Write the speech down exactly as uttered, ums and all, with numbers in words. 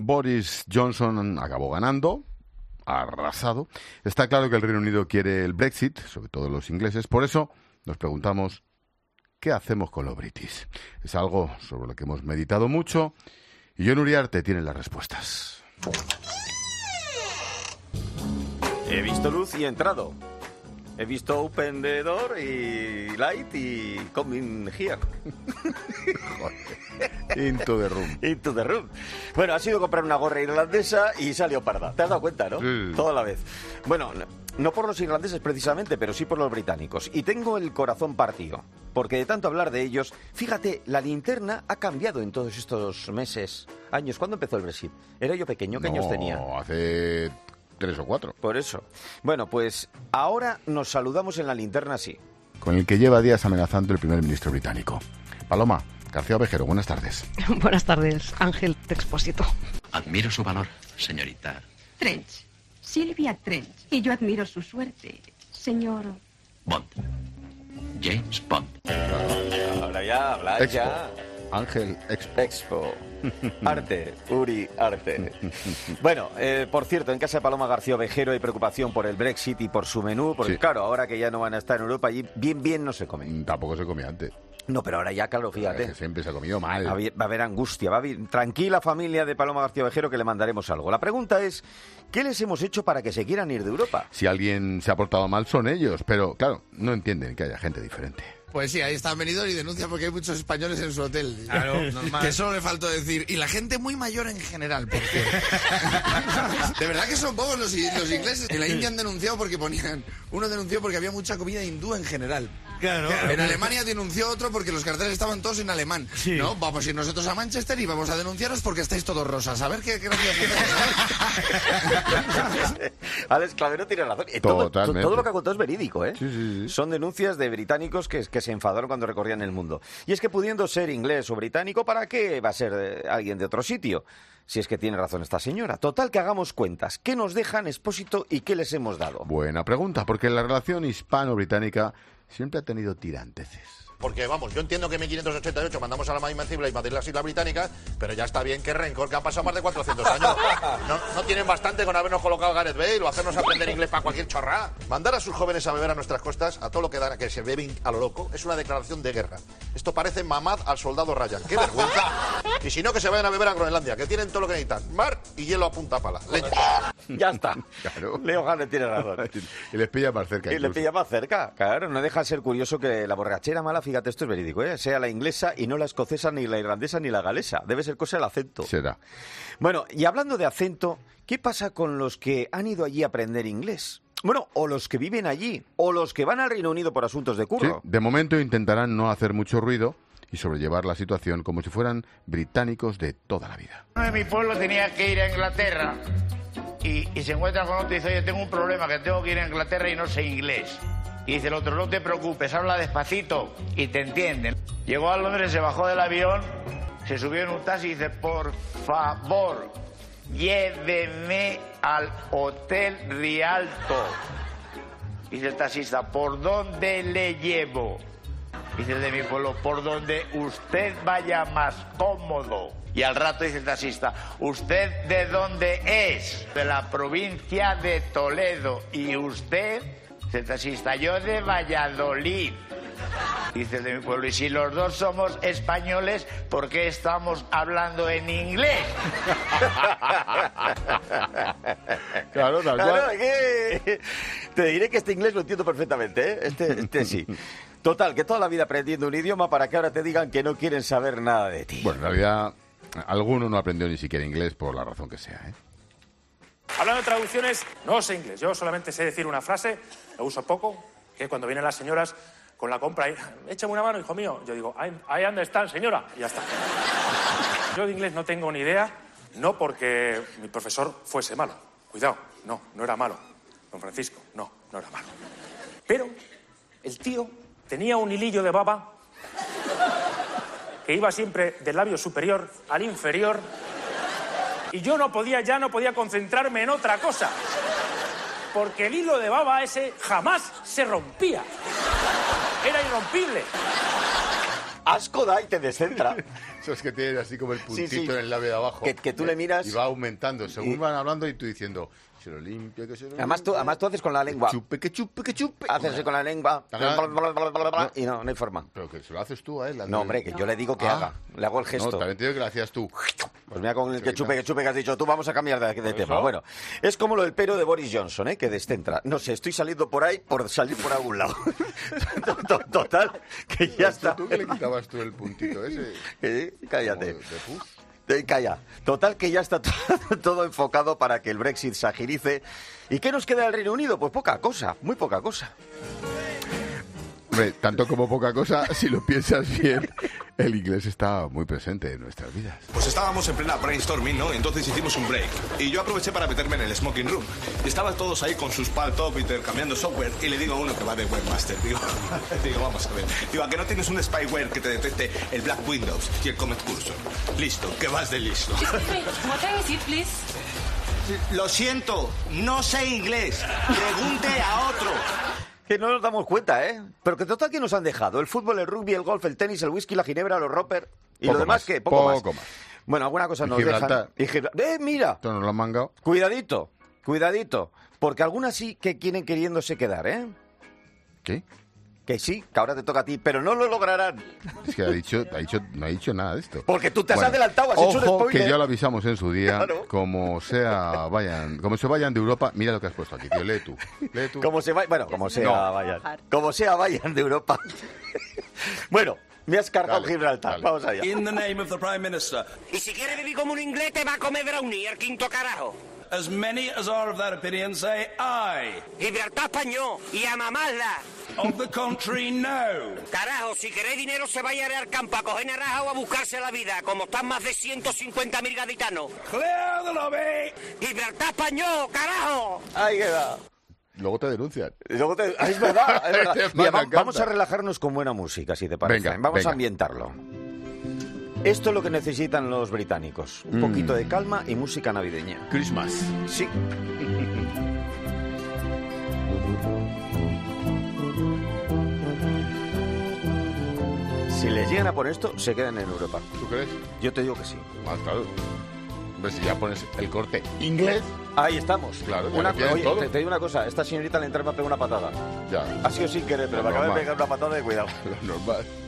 Boris Johnson acabó ganando, arrasado. Está claro que el Reino Unido quiere el Brexit, sobre todo los ingleses. Por eso nos preguntamos, ¿qué hacemos con los british? Es algo sobre lo que hemos meditado mucho y Jon Uriarte tiene las respuestas. He visto luz y he entrado. He visto Open the Door y Light y Coming Here. Into the room. Into the room. Bueno, ha sido comprar una gorra irlandesa y salió parda. ¿Te has dado cuenta, no? Sí. Toda la vez. Bueno, no por los irlandeses precisamente, pero sí por los británicos. Y tengo el corazón partido. Porque de tanto hablar de ellos, fíjate, la linterna ha cambiado en todos estos meses, años. ¿Cuándo empezó el Brexit? Era yo pequeño, ¿qué no, años tenía? hace tres o cuatro. Por eso. Bueno, pues ahora nos saludamos en la linterna así. Con el que lleva días amenazando el primer ministro británico. Paloma García Ovejero, buenas tardes. Buenas tardes, Ángel Expósito. Admiro su valor, señorita. Trench. Silvia Trench. Y yo admiro su suerte, señor... Bond. James Bond. Ahora ya, hablar Expo. ya. Ángel Expo. Expo. Arte, Uri, arte. Bueno, eh, por cierto, en casa de Paloma García Ovejero hay preocupación por el Brexit y por su menú, porque Sí. claro, ahora que ya no van a estar en Europa, allí bien, bien no se come. Tampoco se comía antes. No, pero ahora ya, claro, Es fíjate. que siempre se ha comido mal. Va a haber- va a haber angustia, va a haber... Tranquila, familia de Paloma García Ovejero, que le mandaremos algo. La pregunta es, ¿qué les hemos hecho para que se quieran ir de Europa? Si alguien se ha portado mal son ellos, pero claro, no entienden que haya gente diferente. Pues sí, ahí está Benidorm y denuncia porque hay muchos españoles en su hotel. Claro, normal. Que solo le faltó decir. Y la gente muy mayor en general, porque... De verdad que son pocos los, los ingleses. En la India han denunciado porque ponían... Uno denunció porque había mucha comida hindú en general. Claro. En Alemania denunció otro porque los carteles estaban todos en alemán. Sí. No, vamos a ir nosotros a Manchester y vamos a denunciaros porque estáis todos rosas. A ver qué gracias. Alex Clavero tiene razón. Eh, todo, Totalmente. todo lo que ha contado es verídico, ¿eh? Sí, sí, sí. Son denuncias de británicos que, que se enfadaron cuando recorrían el mundo. Y es que pudiendo ser inglés o británico, ¿para qué va a ser eh, alguien de otro sitio? Si es que tiene razón esta señora. Total, que hagamos cuentas. ¿Qué nos dejan Expósito y qué les hemos dado? Buena pregunta, porque la relación hispano-británica siempre ha tenido tiranteces. Porque, vamos, yo entiendo que en mil quinientos ochenta y ocho mandamos a la Mar Invencible a invadir las Islas Británicas, pero ya está bien que rencor, que han pasado más de cuatrocientos años. No, no tienen bastante con habernos colocado a Gareth Bale o hacernos aprender inglés para cualquier chorrada. Mandar a sus jóvenes a beber a nuestras costas, a todo lo que dan, a que se beben a lo loco, es una declaración de guerra. Esto parece Mamad al soldado Ryan. ¡Qué vergüenza! Y si no, que se vayan a beber a Groenlandia, que tienen todo lo que necesitan. Mar y hielo a punta pala. Leña. Ya está. Claro. Leo Gane tiene razón. Y les pilla más cerca. Y le incluso. pilla más cerca, claro, no deja de ser curioso que la borrachera mala, fíjate, esto es verídico, ¿eh? Sea la inglesa y no la escocesa, ni la irlandesa, ni la galesa. Debe ser cosa del acento. Será. Bueno, y hablando de acento, ¿qué pasa con los que han ido allí a aprender inglés? Bueno, o los que viven allí, o los que van al Reino Unido por asuntos de Sí, curro. de momento intentarán no hacer mucho ruido y sobrellevar la situación como si fueran británicos de toda la vida. Uno de mi pueblo tenía que ir a Inglaterra y, y se encuentra con otro y dice, oye, tengo un problema, que tengo que ir a Inglaterra y no sé inglés. Y dice el otro, no te preocupes, habla despacito y te entienden. Llegó a Londres, se bajó del avión, se subió en un taxi y dice, por favor, lléveme al Hotel Rialto. Dice el taxista, ¿por dónde le llevo? Dice el de mi pueblo, por donde usted vaya más cómodo. Y al rato dice el taxista, ¿usted de dónde es? De la provincia de Toledo. ¿Y usted? Dice el taxista, yo de Valladolid. Dice el de mi pueblo, y si los dos somos españoles, ¿por qué estamos hablando en inglés? Claro, tal Claro, cual. que... Te diré que este inglés lo entiendo perfectamente, ¿eh? Este, este sí. Total, que toda la vida aprendiendo un idioma para que ahora te digan que no quieren saber nada de ti. Bueno, en realidad, alguno no aprendió ni siquiera inglés por la razón que sea, ¿eh? Hablando de traducciones, no sé inglés. Yo solamente sé decir una frase, lo uso poco, que cuando vienen las señoras con la compra, échame una mano, hijo mío. Yo digo, I, I understand, señora, y ya está. Yo de inglés no tengo ni idea, no porque mi profesor fuese malo. Cuidado, no, no era malo. Don Francisco, no, no era malo. Pero el tío tenía un hilillo de baba que iba siempre del labio superior al inferior. Y yo no podía, ya no podía concentrarme en otra cosa. Porque el hilo de baba ese jamás se rompía. Era irrompible. asco da y te descentra. Esos que tienen así como el puntito Sí, sí. en el labio de abajo. Que, que tú le miras... Y va aumentando. Según y- van hablando y tú diciendo... Se lo limpia, que se lo Además tú, limpia. además tú haces con la lengua. Que chupe, que chupe, que chupe. Haces así con la lengua. Ajá. Y no, no hay forma. Pero que se lo haces tú a él. No, hombre, que yo le digo que Ah. haga. Le hago el No, gesto. también te digo que lo hacías tú. Pues mira con el que chupe, que chupe que has dicho tú, vamos a cambiar de, de ¿Por tema. eso? Bueno, es como lo del pero de Boris Johnson, ¿eh? Que descentra. No sé, estoy saliendo por ahí por salir por algún lado. Total, que ya está. ¿Tú que le quitabas tú el puntito ese? Eh, Cállate. Como de- de pus. Eh, Calla. Total que ya está to- todo enfocado para que el Brexit se agilice. ¿Y qué nos queda del Reino Unido? Pues poca cosa, muy poca cosa. Hombre, tanto como poca cosa, si lo piensas bien, el inglés está muy presente en nuestras vidas. Pues estábamos en plena brainstorming, ¿no? Entonces hicimos un break. Y yo aproveché para meterme en el smoking room. Y estaban todos ahí con sus pal top intercambiando software. Y le digo a uno que va de webmaster, digo, digo, vamos a ver. Digo, ¿a que no tienes un spyware que te detecte el Black Windows y el Comet Cursor? Listo, que vas de listo. What time is it, please? Lo siento, no sé inglés. Pregunte a otro. Que no nos damos cuenta, ¿eh? Pero que total que nos han dejado. El fútbol, el rugby, el golf, el tenis, el whisky, la ginebra, los roper. ¿Y Poco lo demás más, qué? Poco, poco más. más. Bueno, alguna cosa Y nos Gibraltar. dejan. Y Gibraltar. ¡Eh, mira! Esto nos lo han mangado. Cuidadito, cuidadito. Porque algunas sí que quieren queriéndose quedar, ¿eh? ¿Qué? Que sí, que ahora te toca a ti, pero no lo lograrán. Es que ha dicho, ha dicho, no ha dicho nada de esto. Porque tú te has Bueno, adelantado, has hecho un ojo, spoiler. que ya lo avisamos en su día. Claro. Como sea, vayan, como se vayan de Europa, mira lo que has puesto aquí, tío. Lee tú. Lee tú. Como se va, bueno, como sea, No. vayan. Como sea, vayan de Europa. Bueno, me has cargado Dale, Gibraltar. dale. Vamos allá. In the name of the Prime Minister. Y si quieres vivir como un inglés, te va a comer brownie, el quinto carajo. As many as are of that opinion say aye. Gibraltar español y a mamarla. Of the contrary, no. Carajo, si queréis dinero, se vaya al campo a coger naranja o a buscarse la vida, como están más de ciento cincuenta mil gaditanos. Clear the lobby. Gibraltar español, carajo. Ahí queda. Luego te denuncian. Y luego te- ah, es verdad, es verdad. Te Mira, mandan va- vamos a carta. relajarnos con buena música, si te parece. Venga, vamos venga. a ambientarlo. Esto es lo que necesitan los británicos. Un Mm. poquito de calma y música navideña. Christmas. Sí. Si les llegan a poner esto, se quedan en Europa. ¿Tú crees? Yo te digo que sí. Más claro. Hombre, si ya pones el corte inglés, Ahí estamos. Claro, ya Una, lo tienen oye, todo. te, te digo una cosa. Esta señorita al entrar me ha pegado una patada. ya. Ha sido sin querer, pero me Lo acaba de normal. pegar una patada de cuidado. Lo normal.